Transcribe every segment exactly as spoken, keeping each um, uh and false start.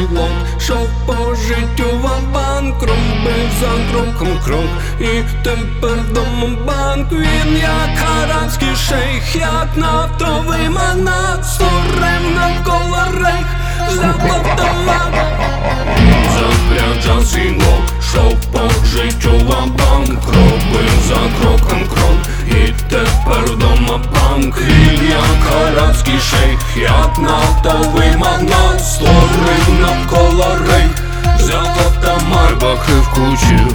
лот, шов по життю ва-банк, робив за кроком крок, і тепер вдома банк. Він як арабський шейх, як нафтовий магнат, створив навколо рейх, взяв автомат. Запряджав свій лот, шов по життю ва-банк, робив за кроком крок, і тепер вдома банк. Він як арабський шейх, як нафтовий магнат, створив навколо рейх, взяв автомат. Бахи включив,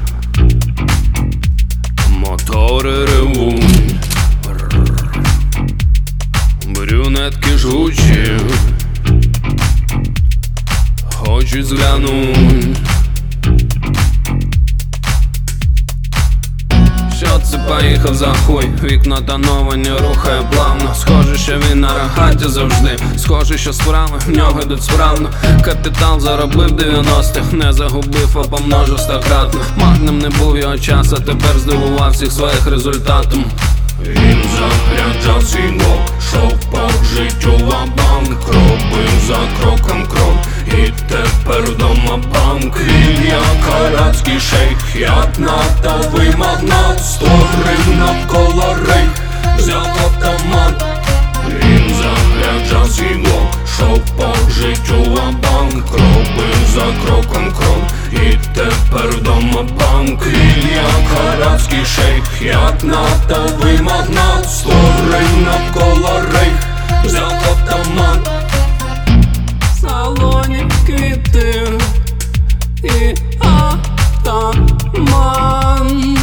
мотори ревуть, брюнетки жгучі хочуть зглянуть. Що це поїхав за хуй? Вікна тоновані, рухає плавно. Схоже, що він на рогаті завжди. Схоже, що справи в нього йдуть справно. Капітал заробив дев'яностих, не загубив, а помножив стократно. Марним не був його час, а тепер здивував всіх своїх результатом. Він заряджав свій лот, шов по життю ва-банк, робив за кроком крок, і тепер вдома банк. Він як арабський шейх, як нафтовий магнат, створив навколо рейх, взяв автомат. Він заряджав свій лот, шов по життю ва-банк, робив за кроком крок, і тепер вдома банк. Він як арабський шейх, як нафтовий магнат, створив навколо рейх, взяв автомат. В салоні квіти і атаман.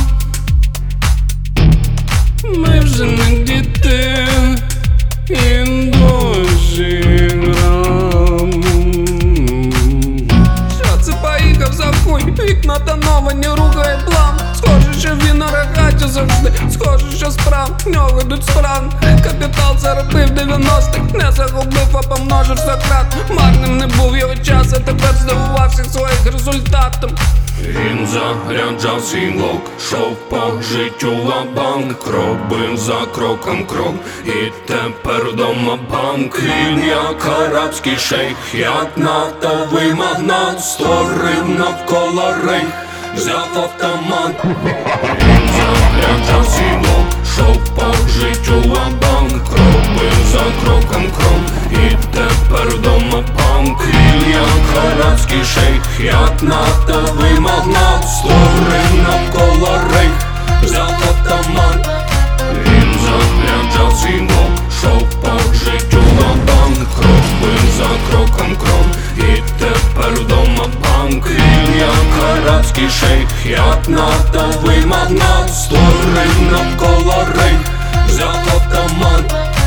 Ми вже не діти, і дощі грам. Що це поїхав за хуй? Вікна тоновані, рухає план. Схоже, що він на рогаті завжди. Схоже, що справ в нього йдуть справно. Капітал заробив дев'яностих, не загубив, а помножив стократно. Марним не був його час, а тепер здивував всіх своїх результатом. Він заряджав свій лот, шов по життю ва-банк, робив за кроком крок, і тепер вдома банк. Він як арабський шейх, як нафтовий магнат, створив навколо рейх, взяв автомат. Він заряджав свій лот, шов по життю ва-банк, робив за кроком крок, і тепер вдома банк. Він як арабський шейх, як нафтовий магнат, створив навколо рейх, взяв автомат. Він заряджав свій лот, шов по життю ва-банк, робив за кроком крок, і тепер вдома банк. Він як арабський шейх, як нафтовий магнат, створив навколо рейх, взяв автомат.